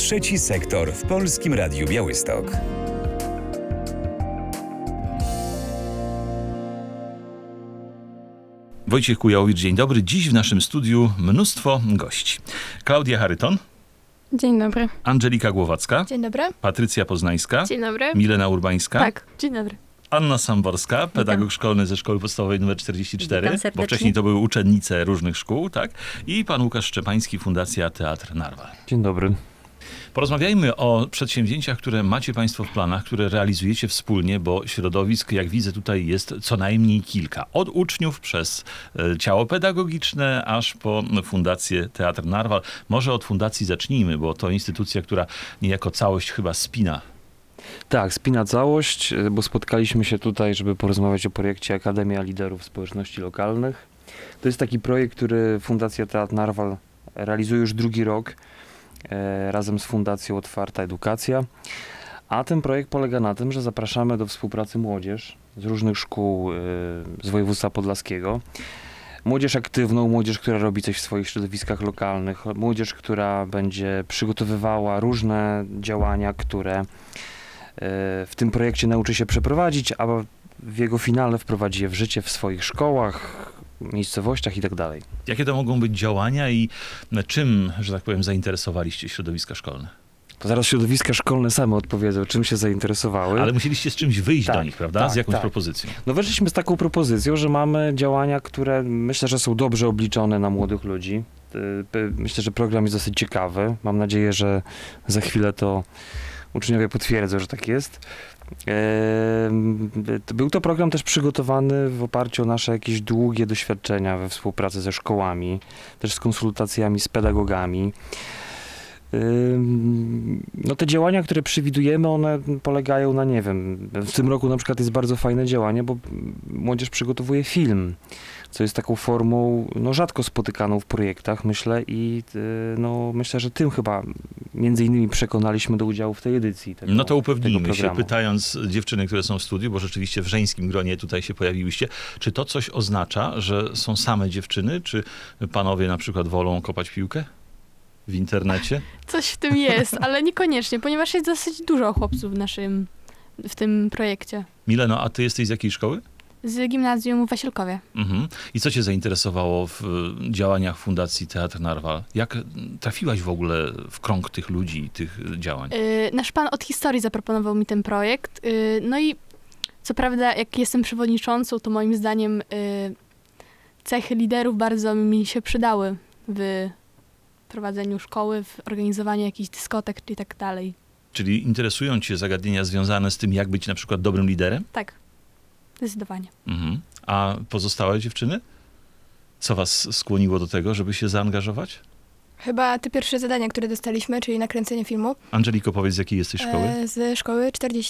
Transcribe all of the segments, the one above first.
Trzeci sektor w Polskim Radiu Białystok. Wojciech Kujałowicz, dzień dobry. Dziś w naszym studiu mnóstwo gości. Klaudia Charyton. Dzień dobry. Angelika Głowacka. Dzień dobry. Patrycja Poznańska. Dzień dobry. Milena Urbańska. Tak, dzień dobry. Anna Samborska, pedagog szkolny ze Szkoły Podstawowej nr 44, Witam serdecznie. bo wcześniej to były uczennice różnych szkół, tak? I pan Łukasz Szczepański, Fundacja Teatr Narwal. Dzień dobry. Porozmawiajmy o przedsięwzięciach, które macie państwo w planach, które realizujecie wspólnie, bo środowisk, jak widzę, tutaj jest co najmniej kilka. Od uczniów przez ciało pedagogiczne, aż po Fundację Teatr Narwal. Może od fundacji zacznijmy, bo to instytucja, która niejako całość chyba spina. Tak, spina całość, bo spotkaliśmy się tutaj, żeby porozmawiać o projekcie Akademia Liderów Społeczności Lokalnych. To jest taki projekt, który Fundacja Teatr Narwal realizuje już drugi rok razem z Fundacją Otwarta Edukacja. A ten projekt polega na tym, że zapraszamy do współpracy młodzież z różnych szkół z województwa podlaskiego. Młodzież aktywną, młodzież, która robi coś w swoich środowiskach lokalnych, młodzież, która będzie przygotowywała różne działania, które w tym projekcie nauczy się przeprowadzić, a w jego finale wprowadzi je w życie w swoich szkołach, miejscowościach i tak dalej. Jakie to mogą być działania i czym, że tak powiem, zainteresowaliście środowiska szkolne? To zaraz środowiska szkolne same odpowiedzą, czym się zainteresowały. Ale musieliście z czymś wyjść do nich, prawda? Tak, z jakąś tak. propozycją. No weszliśmy z taką propozycją, że mamy działania, które myślę, że są dobrze obliczone na młodych ludzi. Myślę, że program jest dosyć ciekawy. Mam nadzieję, że za chwilę to uczniowie potwierdzą, że tak jest. Był to program też przygotowany w oparciu o nasze jakieś długie doświadczenia we współpracy ze szkołami, też z konsultacjami z pedagogami. No te działania, które przewidujemy, one polegają na, nie wiem, w tym roku na przykład jest bardzo fajne działanie, bo młodzież przygotowuje film, co jest taką formą, no rzadko spotykaną w projektach, myślę, i no myślę, że tym chyba między innymi przekonaliśmy do udziału w tej edycji tego, no to upewnijmy tego się, programu. pytając dziewczyny, które są w studiu, bo rzeczywiście w żeńskim gronie tutaj się pojawiłyście, czy to coś oznacza, że są same dziewczyny, czy panowie na przykład wolą kopać piłkę w internecie? Coś w tym jest, ale niekoniecznie, ponieważ jest dosyć dużo chłopców w tym projekcie. Mileno, a ty jesteś z jakiej szkoły? Z gimnazjum w Wasilkowie. Mhm. I co cię zainteresowało w działaniach Fundacji Teatr Narwal? Jak trafiłaś w ogóle w krąg tych ludzi i tych działań? Nasz pan od historii zaproponował mi ten projekt. No i co prawda, jak jestem przewodniczącą, to moim zdaniem cechy liderów bardzo mi się przydały w prowadzeniu szkoły, w organizowaniu jakichś dyskotek i tak dalej. Czyli interesują cię zagadnienia związane z tym, jak być na przykład dobrym liderem? Tak, zdecydowanie. Mhm. A pozostałe dziewczyny? Co was skłoniło do tego, żeby się zaangażować? Chyba te pierwsze zadania, które dostaliśmy, czyli nakręcenie filmu, Angeliko, powiedz, z jakiej jesteś szkoły? ze szkoły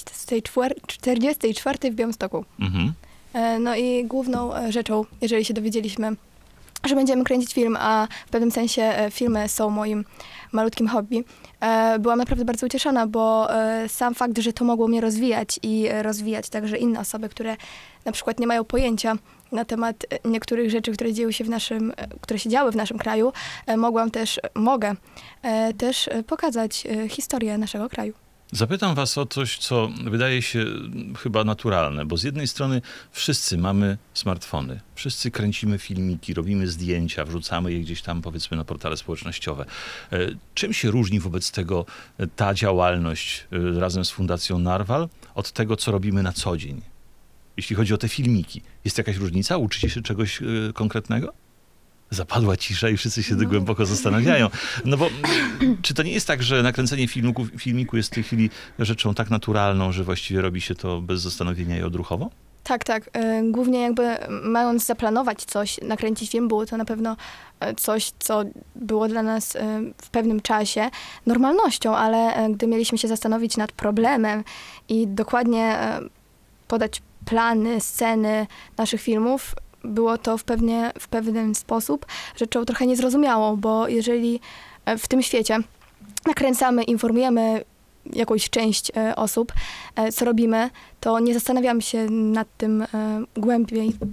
44 w Białymstoku. Mhm. No i główną rzeczą, jeżeli się dowiedzieliśmy, że będziemy kręcić film, a w pewnym sensie filmy są moim malutkim hobby, byłam naprawdę bardzo ucieszona, bo sam fakt, że to mogło mnie rozwijać i rozwijać także inne osoby, które na przykład nie mają pojęcia na temat niektórych rzeczy, które się działy w naszym kraju, mogę też pokazać historię naszego kraju. Zapytam was o coś, co wydaje się chyba naturalne, bo z jednej strony wszyscy mamy smartfony, wszyscy kręcimy filmiki, robimy zdjęcia, wrzucamy je gdzieś tam, powiedzmy, na portale społecznościowe. Czym się różni wobec tego ta działalność razem z Fundacją Narwal od tego, co robimy na co dzień? Jeśli chodzi o te filmiki, jest jakaś różnica? Uczycie się czegoś konkretnego? Zapadła cisza i wszyscy się głęboko zastanawiają. No bo czy to nie jest tak, że nakręcenie filmiku jest w tej chwili rzeczą tak naturalną, że właściwie robi się to bez zastanowienia i odruchowo? Tak. Głównie jakby mając zaplanować coś, nakręcić film, było to na pewno coś, co było dla nas w pewnym czasie normalnością, ale gdy mieliśmy się zastanowić nad problemem i dokładnie podać plany, sceny naszych filmów, było to w pewien sposób rzeczą trochę niezrozumiałą, bo jeżeli w tym świecie nakręcamy, informujemy jakąś część osób, co robimy, to nie zastanawiamy się nad tym głębiej.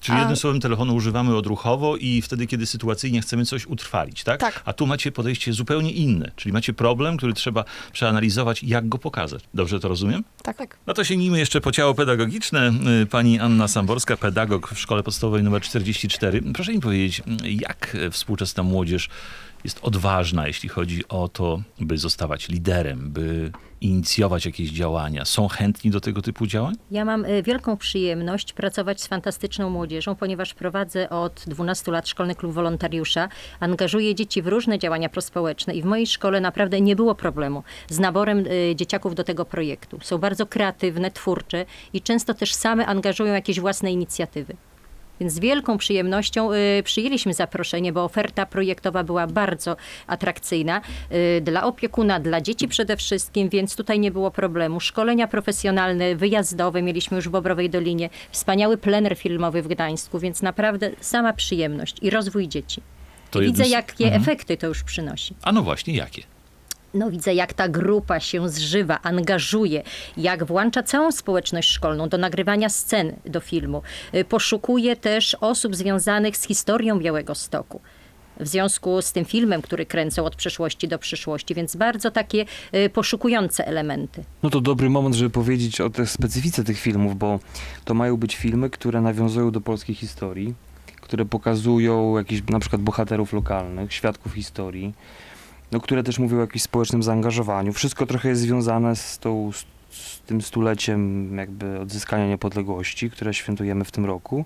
Czyli jednym słowem telefonu używamy odruchowo i wtedy, kiedy sytuacyjnie chcemy coś utrwalić, tak? Tak. A tu macie podejście zupełnie inne, czyli macie problem, który trzeba przeanalizować, jak go pokazać. Dobrze to rozumiem? Tak. No to sięgnijmy jeszcze po ciało pedagogiczne. Pani Anna Samborska, pedagog w Szkole Podstawowej nr 44. Proszę mi powiedzieć, jak współczesna młodzież jest odważna, jeśli chodzi o to, by zostawać liderem, by inicjować jakieś działania? Są chętni do tego typu działań? Ja mam wielką przyjemność pracować z fantastyczną młodzieżą, ponieważ prowadzę od 12 lat Szkolny Klub Wolontariusza. Angażuję dzieci w różne działania prospołeczne i w mojej szkole naprawdę nie było problemu z naborem dzieciaków do tego projektu. Są bardzo kreatywne, twórcze i często też same angażują jakieś własne inicjatywy. Więc z wielką przyjemnością przyjęliśmy zaproszenie, bo oferta projektowa była bardzo atrakcyjna dla opiekuna, dla dzieci przede wszystkim, więc tutaj nie było problemu. Szkolenia profesjonalne, wyjazdowe mieliśmy już w Bobrowej Dolinie, wspaniały plener filmowy w Gdańsku, więc naprawdę sama przyjemność i rozwój dzieci. I widzę, jakie efekty to już przynosi. A no właśnie, jakie? No widzę, jak ta grupa się zżywa, angażuje, jak włącza całą społeczność szkolną do nagrywania scen do filmu. Poszukuje też osób związanych z historią Białegostoku. W związku z tym filmem, który kręcą od przeszłości do przyszłości, więc bardzo takie poszukujące elementy. No to dobry moment, żeby powiedzieć o tej specyfice tych filmów, bo to mają być filmy, które nawiązują do polskiej historii, które pokazują jakichś na przykład bohaterów lokalnych, świadków historii, no, które też mówią o jakimś społecznym zaangażowaniu. Wszystko trochę jest związane z tym stuleciem jakby odzyskania niepodległości, które świętujemy w tym roku.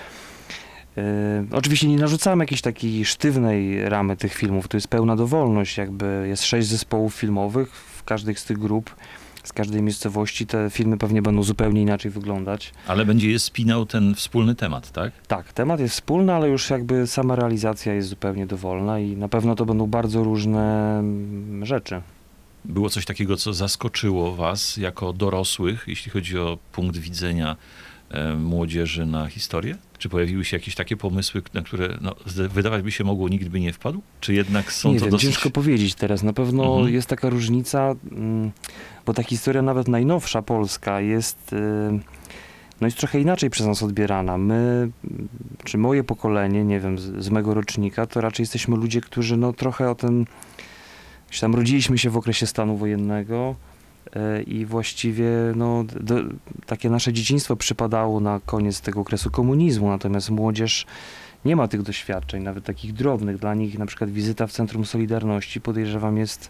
Oczywiście nie narzucamy jakiejś takiej sztywnej ramy tych filmów, to jest pełna dowolność, jakby jest 6 zespołów filmowych w każdej z tych grup, z każdej miejscowości. Te filmy pewnie będą zupełnie inaczej wyglądać. Ale będzie je spinał ten wspólny temat, tak? Tak, temat jest wspólny, ale już jakby sama realizacja jest zupełnie dowolna i na pewno to będą bardzo różne rzeczy. Było coś takiego, co zaskoczyło was jako dorosłych, jeśli chodzi o punkt widzenia młodzieży na historię? Czy pojawiły się jakieś takie pomysły, na które wydawać by się mogło, nikt by nie wpadł? Czy jednak są nie to wiem, dosyć... ciężko powiedzieć teraz. Na pewno jest taka różnica, bo ta historia nawet najnowsza polska jest, jest trochę inaczej przez nas odbierana. My, czy moje pokolenie, nie wiem, z mego rocznika, to raczej jesteśmy ludzie, którzy trochę o tym, tam rodziliśmy się w okresie stanu wojennego, i właściwie takie nasze dzieciństwo przypadało na koniec tego okresu komunizmu, natomiast młodzież nie ma tych doświadczeń, nawet takich drobnych. Dla nich na przykład wizyta w Centrum Solidarności, podejrzewam, jest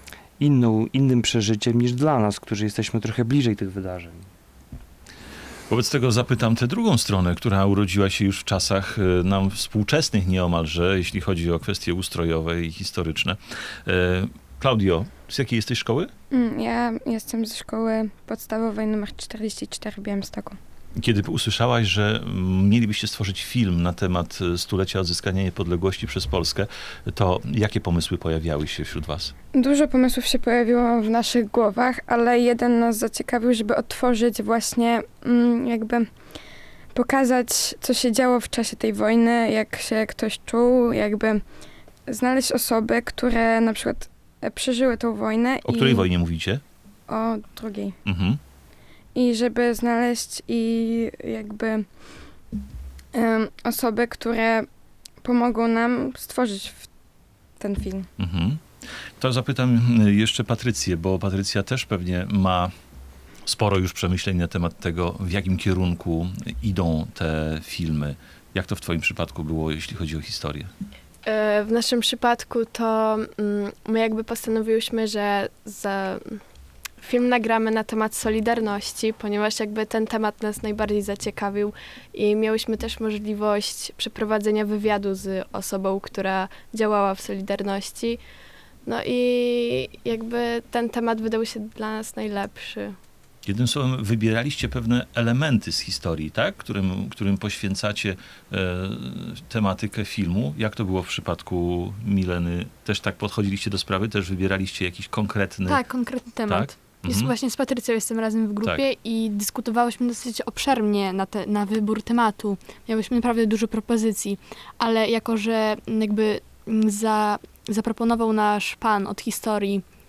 innym przeżyciem niż dla nas, którzy jesteśmy trochę bliżej tych wydarzeń. Wobec tego zapytam tę drugą stronę, która urodziła się już w czasach nam współczesnych nieomalże, jeśli chodzi o kwestie ustrojowe i historyczne. Klaudio, z jakiej jesteś szkoły? Ja jestem ze szkoły podstawowej nr 44 w Białymstoku. Kiedy usłyszałaś, że mielibyście stworzyć film na temat stulecia odzyskania niepodległości przez Polskę, to jakie pomysły pojawiały się wśród was? Dużo pomysłów się pojawiło w naszych głowach, ale jeden nas zaciekawił, żeby otworzyć właśnie jakby pokazać, co się działo w czasie tej wojny, jak się ktoś czuł, jakby znaleźć osoby, które na przykład przeżyły tą wojnę. O której wojnie mówicie? O drugiej. Mhm. I żeby znaleźć jakby osoby, które pomogą nam stworzyć ten film. Mhm. To zapytam jeszcze Patrycję, bo Patrycja też pewnie ma sporo już przemyśleń na temat tego, w jakim kierunku idą te filmy. Jak to w twoim przypadku było, jeśli chodzi o historię? W naszym przypadku to my jakby postanowiłyśmy, że film nagramy na temat Solidarności, ponieważ jakby ten temat nas najbardziej zaciekawił i miałyśmy też możliwość przeprowadzenia wywiadu z osobą, która działała w Solidarności. No i jakby ten temat wydał się dla nas najlepszy. Jednym słowem, wybieraliście pewne elementy z historii, tak? Którym poświęcacie tematykę filmu. Jak to było w przypadku Mileny? Też tak podchodziliście do sprawy? Też wybieraliście jakiś konkretny... Tak, konkretny temat. Tak? Jest właśnie z Patrycją jestem razem w grupie i dyskutowałyśmy dosyć obszernie na wybór tematu. Miałyśmy naprawdę dużo propozycji, ale jako, że jakby zaproponował nasz pan od historii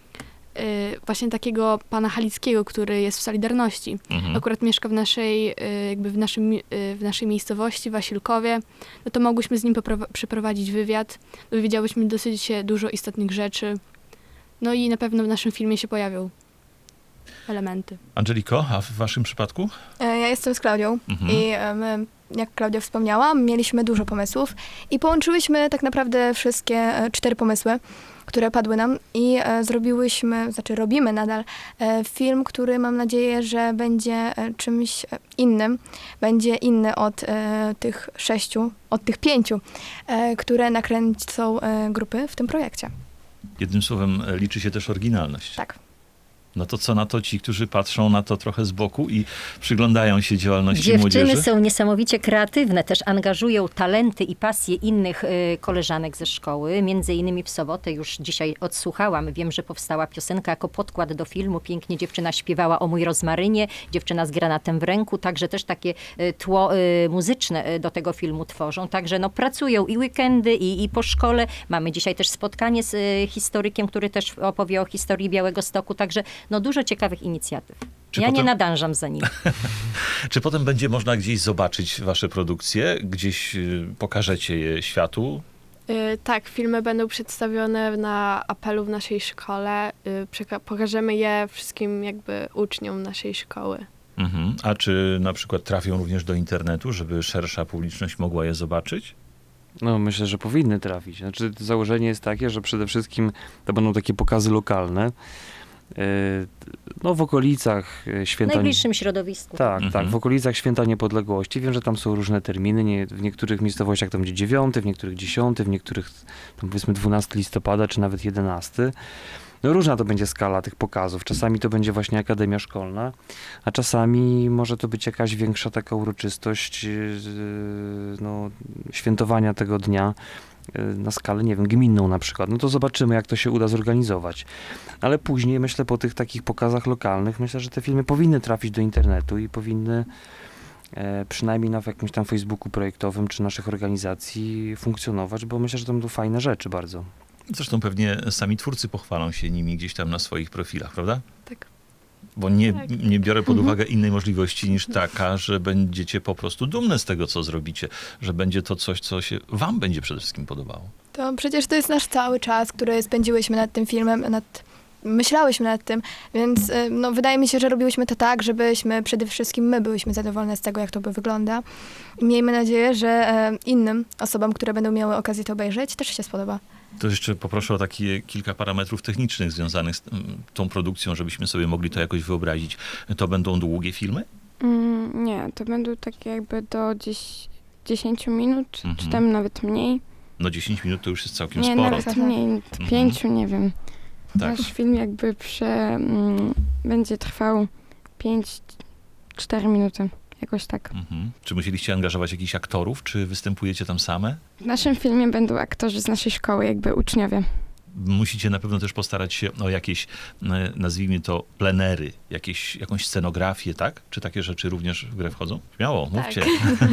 właśnie takiego pana Halickiego, który jest w Solidarności. Akurat mieszka w naszej, jakby w naszej miejscowości, w Wasilkowie. No to mogłyśmy z nim przeprowadzić wywiad. Dowiedziałyśmy dosyć się dużo istotnych rzeczy. No i na pewno w naszym filmie się pojawią elementy. Angeliko, a w waszym przypadku? Ja jestem z Klaudią i my, jak Klaudia wspomniała, mieliśmy dużo pomysłów i połączyłyśmy tak naprawdę wszystkie 4 pomysły, które padły nam i robimy nadal film, który mam nadzieję, że będzie czymś innym. Będzie inny od tych 6, od tych 5, które nakręcą grupy w tym projekcie. Jednym słowem liczy się też oryginalność. Tak. No to co na to ci, którzy patrzą na to trochę z boku i przyglądają się działalności Dziewczyny młodzieży? są niesamowicie kreatywne, też angażują talenty i pasje innych koleżanek ze szkoły. Między innymi w sobotę już dzisiaj odsłuchałam. Wiem, że powstała piosenka jako podkład do filmu. Pięknie dziewczyna śpiewała o mój rozmarynie, dziewczyna z granatem w ręku. Także też takie tło muzyczne do tego filmu tworzą. Także no, pracują i weekendy, i po szkole. Mamy dzisiaj też spotkanie z historykiem, który też opowie o historii Białegostoku. Także no dużo ciekawych inicjatyw. Czy ja potem- nie nadążam za nimi. Czy potem będzie można gdzieś zobaczyć wasze produkcje? Gdzieś pokażecie je światu? Tak, filmy będą przedstawione na apelu w naszej szkole. Pokażemy je wszystkim jakby uczniom naszej szkoły. A czy na przykład trafią również do internetu, żeby szersza publiczność mogła je zobaczyć? No myślę, że powinny trafić. Znaczy założenie jest takie, że przede wszystkim to będą takie pokazy lokalne. No w okolicach W święta... najbliższym środowisku. Tak, tak, w okolicach Święta Niepodległości. Wiem, że tam są różne terminy. W niektórych miejscowościach to będzie 9, w niektórych 10, w niektórych tam powiedzmy 12 listopada, czy nawet 11. No różna to będzie skala tych pokazów. Czasami to będzie właśnie akademia szkolna, a czasami może to być jakaś większa taka uroczystość no, świętowania tego dnia na skalę, nie wiem, gminną na przykład. No to zobaczymy, jak to się uda zorganizować. Ale później, myślę, po tych takich pokazach lokalnych, myślę, że te filmy powinny trafić do internetu i powinny przynajmniej na jakimś tam Facebooku projektowym czy naszych organizacji funkcjonować, bo myślę, że to będą fajne rzeczy bardzo. Zresztą pewnie sami twórcy pochwalą się nimi gdzieś tam na swoich profilach, prawda? Tak. Bo nie biorę pod uwagę innej możliwości niż taka, że będziecie po prostu dumne z tego, co zrobicie, że będzie to coś, co się wam będzie przede wszystkim podobało. To przecież to jest nasz cały czas, który spędziłyśmy nad tym filmem, myślałyśmy nad tym, więc no, wydaje mi się, że robiłyśmy to tak, żebyśmy przede wszystkim my byłyśmy zadowolone z tego, jak to wygląda. I miejmy nadzieję, że innym osobom, które będą miały okazję to obejrzeć, też się spodoba. To jeszcze poproszę o takie kilka parametrów technicznych związanych z tą produkcją, żebyśmy sobie mogli to jakoś wyobrazić. To będą długie filmy? Nie, to będą takie jakby do 10 minut, czy tam nawet mniej. No 10 minut to już jest całkiem Nie, sporo. nawet mniej, 5, nie wiem. Tak. Nasz film jakby będzie trwał 5-4 minuty, jakoś tak. Czy musieliście angażować jakichś aktorów, czy występujecie tam same? W naszym filmie będą aktorzy z naszej szkoły, jakby uczniowie. Musicie na pewno też postarać się o jakieś, nazwijmy to, plenery, jakąś scenografię, tak? Czy takie rzeczy również w grę wchodzą? Śmiało, mówcie.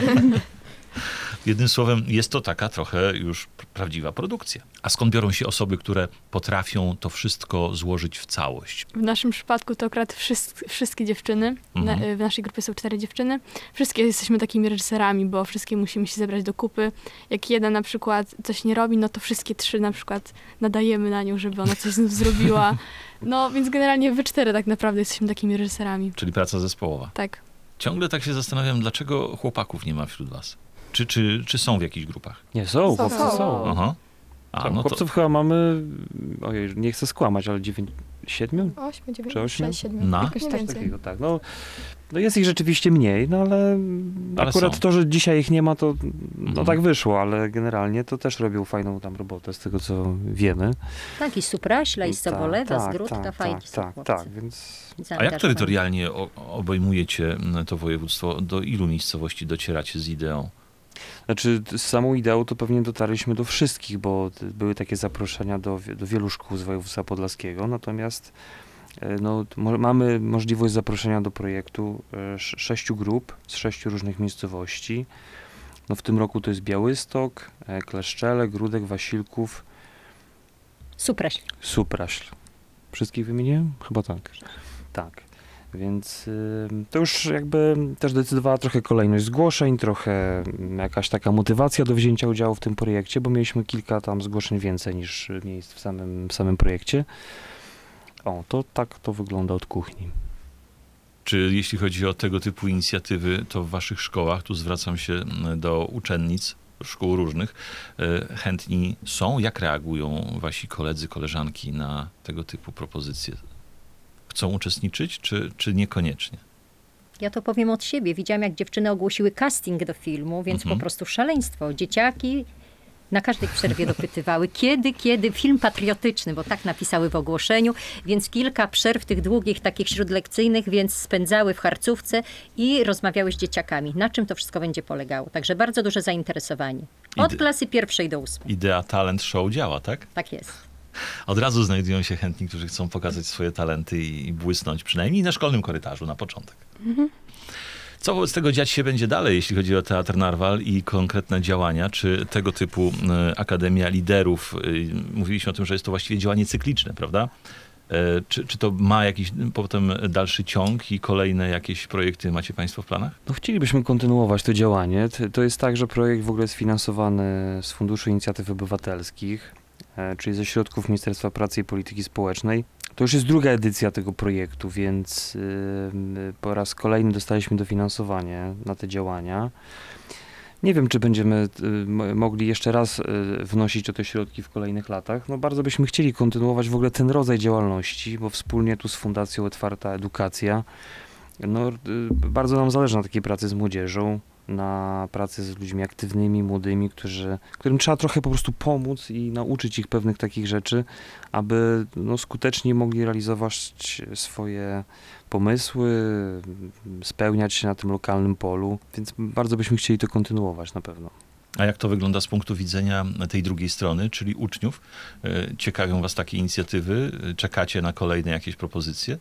Jednym słowem, jest to taka trochę już prawdziwa produkcja. A skąd biorą się osoby, które potrafią to wszystko złożyć w całość? W naszym przypadku to akurat wszystkie dziewczyny. W naszej grupie są 4 dziewczyny. Wszystkie jesteśmy takimi reżyserami, bo wszystkie musimy się zebrać do kupy. Jak jedna na przykład coś nie robi, no to wszystkie 3 na przykład nadajemy na nią, żeby ona coś znów zrobiła. No więc generalnie wy 4 tak naprawdę jesteśmy takimi reżyserami. Czyli praca zespołowa. Tak. Ciągle tak się zastanawiam, dlaczego chłopaków nie ma wśród was? Czy są w jakichś grupach? Nie, są, chłopcy są. Aha. A, no to Chłopców chyba mamy, ojej, nie chcę skłamać, ale 7? 8, 9, Czy 8? 6, 7. Na? Jakoś Coś tak. takiego, tak. No jest ich rzeczywiście mniej, no ale akurat są. to, że dzisiaj ich nie ma, to Mhm. tak wyszło, ale generalnie to też robią fajną tam robotę, z tego co wiemy. Tak, i Supraśla, i Sobolewa, Zgródka, fajni są tak, chłopcy. tak, więc... A jak Zaangażowani. terytorialnie obejmujecie to województwo? Do ilu miejscowości docieracie z ideą? Znaczy z samą ideą to pewnie dotarliśmy do wszystkich, bo były takie zaproszenia do wielu szkół z województwa podlaskiego, natomiast no, mamy możliwość zaproszenia do projektu 6 grup z 6 różnych miejscowości. No, w tym roku to jest Białystok, Kleszczele, Gródek, Wasilków, Supraśl. Supraśl. Wszystkich wymieniłem? Chyba tak. Tak. Więc to już jakby też decydowała trochę kolejność zgłoszeń, trochę jakaś taka motywacja do wzięcia udziału w tym projekcie, bo mieliśmy kilka tam zgłoszeń więcej niż miejsc w samym projekcie. To tak to wygląda od kuchni. Czy jeśli chodzi o tego typu inicjatywy, to w waszych szkołach, tu zwracam się do uczennic szkół różnych, chętni są? Jak reagują wasi koledzy, koleżanki na tego typu propozycje? Chcą uczestniczyć, czy niekoniecznie? Ja to powiem od siebie. Widziałam, jak dziewczyny ogłosiły casting do filmu, więc po prostu szaleństwo. Dzieciaki na każdej przerwie dopytywały, kiedy film patriotyczny, bo tak napisały w ogłoszeniu, więc kilka przerw tych długich, takich śródlekcyjnych, więc spędzały w harcówce i rozmawiały z dzieciakami, na czym to wszystko będzie polegało. Także bardzo duże zainteresowanie. Od klasy 1. do 8. Idea talent show działa, tak? Tak jest. Od razu znajdują się chętni, którzy chcą pokazać swoje talenty i błysnąć, przynajmniej na szkolnym korytarzu na początek. Co wobec tego dziać się będzie dalej, jeśli chodzi o Teatr Narwal i konkretne działania? Czy tego typu Akademia Liderów, mówiliśmy o tym, że jest to właściwie działanie cykliczne, prawda? Czy to ma jakiś potem dalszy ciąg i kolejne jakieś projekty macie państwo w planach? No chcielibyśmy kontynuować to działanie. To jest tak, że projekt w ogóle jest finansowany z Funduszu Inicjatyw Obywatelskich, czyli ze środków Ministerstwa Pracy i Polityki Społecznej. To już jest druga edycja tego projektu, więc po raz kolejny dostaliśmy dofinansowanie na te działania. Nie wiem, czy będziemy mogli jeszcze raz wnosić o te środki w kolejnych latach. No bardzo byśmy chcieli kontynuować w ogóle ten rodzaj działalności, bo wspólnie tu z Fundacją Otwarta Edukacja, bardzo nam zależy na takiej pracy z młodzieżą, na pracy z ludźmi aktywnymi, młodymi, którym trzeba trochę po prostu pomóc i nauczyć ich pewnych takich rzeczy, aby skutecznie mogli realizować swoje pomysły, spełniać się na tym lokalnym polu, więc bardzo byśmy chcieli to kontynuować na pewno. A jak to wygląda z punktu widzenia tej drugiej strony, czyli uczniów? Ciekawią was takie inicjatywy? Czekacie na kolejne jakieś propozycje?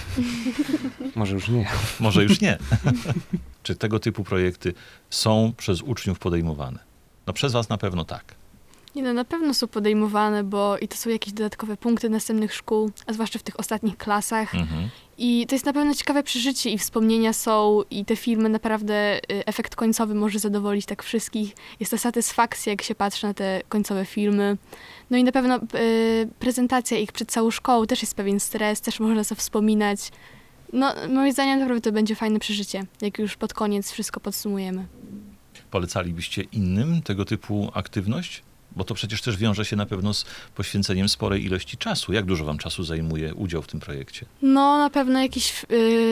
Może już nie. Może już nie. Czy tego typu projekty są przez uczniów podejmowane? No przez was na pewno tak. Na pewno są podejmowane, bo i to są jakieś dodatkowe punkty następnych szkół, a zwłaszcza w tych ostatnich klasach. I to jest na pewno ciekawe przeżycie i wspomnienia są i te filmy naprawdę, efekt końcowy może zadowolić tak wszystkich. Jest ta satysfakcja, jak się patrzy na te końcowe filmy. No i na pewno prezentacja ich przed całą szkołą też jest pewien stres, też można sobie wspominać. Moim zdaniem naprawdę to będzie fajne przeżycie, jak już pod koniec wszystko podsumujemy. Polecalibyście innym tego typu aktywność? Bo to przecież też wiąże się na pewno z poświęceniem sporej ilości czasu. Jak dużo wam czasu zajmuje udział w tym projekcie? Na pewno jakieś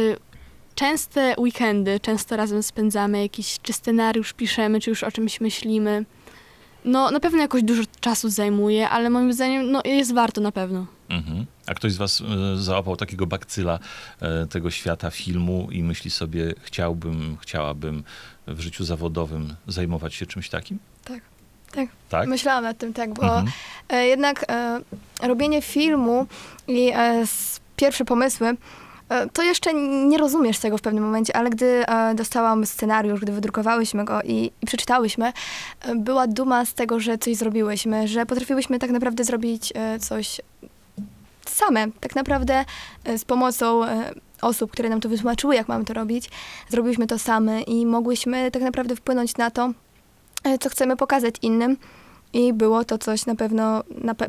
częste weekendy, często razem spędzamy, jakiś czy scenariusz piszemy, czy już o czymś myślimy. Na pewno jakoś dużo czasu zajmuje, ale moim zdaniem jest warto na pewno. A ktoś z was załapał takiego bakcyla tego świata filmu i myśli sobie, chciałabym w życiu zawodowym zajmować się czymś takim? Tak? Myślałam nad tym, bo jednak robienie filmu i pierwsze pomysły, to jeszcze nie rozumiesz tego w pewnym momencie, ale gdy dostałam scenariusz, gdy wydrukowałyśmy go i przeczytałyśmy, była duma z tego, że coś zrobiłyśmy, że potrafiłyśmy tak naprawdę zrobić coś same. Tak naprawdę z pomocą osób, które nam to wytłumaczyły, jak mamy to robić, zrobiliśmy to same i mogłyśmy tak naprawdę wpłynąć na to, co chcemy pokazać innym. I było to coś na pewno,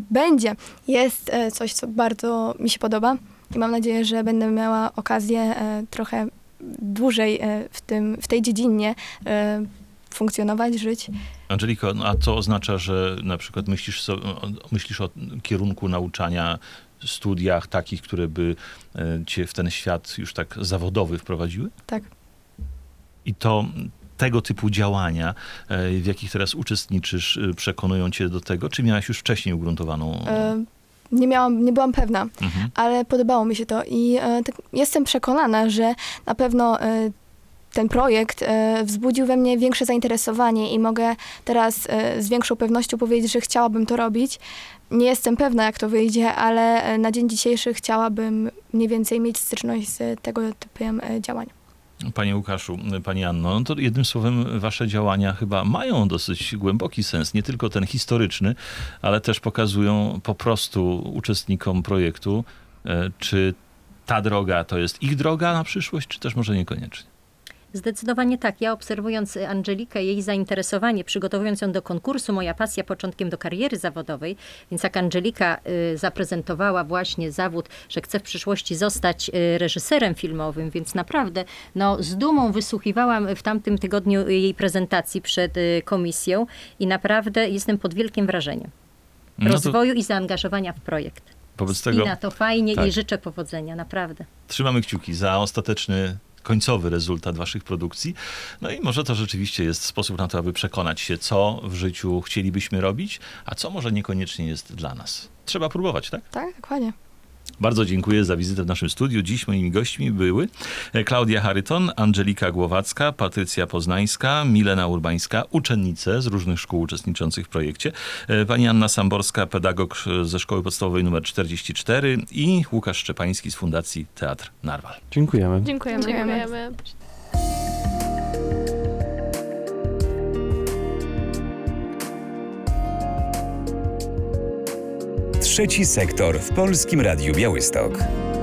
jest coś, co bardzo mi się podoba. I mam nadzieję, że będę miała okazję trochę dłużej w tej dziedzinie funkcjonować, żyć. Angeliko, a to oznacza, że na przykład myślisz o kierunku nauczania, studiach takich, które by cię w ten świat już tak zawodowy wprowadziły? Tak. I tego typu działania, w jakich teraz uczestniczysz, przekonują cię do tego? Czy miałaś już wcześniej ugruntowaną... Nie byłam pewna, ale podobało mi się to i jestem przekonana, że na pewno ten projekt wzbudził we mnie większe zainteresowanie i mogę teraz z większą pewnością powiedzieć, że chciałabym to robić. Nie jestem pewna, jak to wyjdzie, ale na dzień dzisiejszy chciałabym mniej więcej mieć styczność z tego typem działań. Panie Łukaszu, Pani Anno, to jednym słowem wasze działania chyba mają dosyć głęboki sens, nie tylko ten historyczny, ale też pokazują po prostu uczestnikom projektu, Czy ta droga to jest ich droga na przyszłość, czy też może niekoniecznie? Zdecydowanie tak. Ja obserwując Angelikę, jej zainteresowanie, przygotowując ją do konkursu, moja pasja początkiem do kariery zawodowej, więc jak Angelika zaprezentowała właśnie zawód, że chce w przyszłości zostać reżyserem filmowym, więc naprawdę z dumą wysłuchiwałam w tamtym tygodniu jej prezentacji przed komisją i naprawdę jestem pod wielkim wrażeniem rozwoju i zaangażowania w projekt. Wobec tego Spina to fajnie tak. i życzę powodzenia, naprawdę. Trzymamy kciuki za ostateczny, końcowy rezultat waszych produkcji. No i może to rzeczywiście jest sposób na to, aby przekonać się, co w życiu chcielibyśmy robić, a co może niekoniecznie jest dla nas. Trzeba próbować, tak? Tak, dokładnie. Bardzo dziękuję za wizytę w naszym studiu. Dziś moimi gośćmi były Klaudia Charyton, Angelika Głowacka, Patrycja Poznańska, Milena Urbańska, uczennice z różnych szkół uczestniczących w projekcie, pani Anna Samborska, pedagog ze Szkoły Podstawowej nr 44 i Łukasz Szczepański z Fundacji Teatr Narwal. Dziękujemy. Dziękujemy. Trzeci sektor w Polskim Radiu Białystok.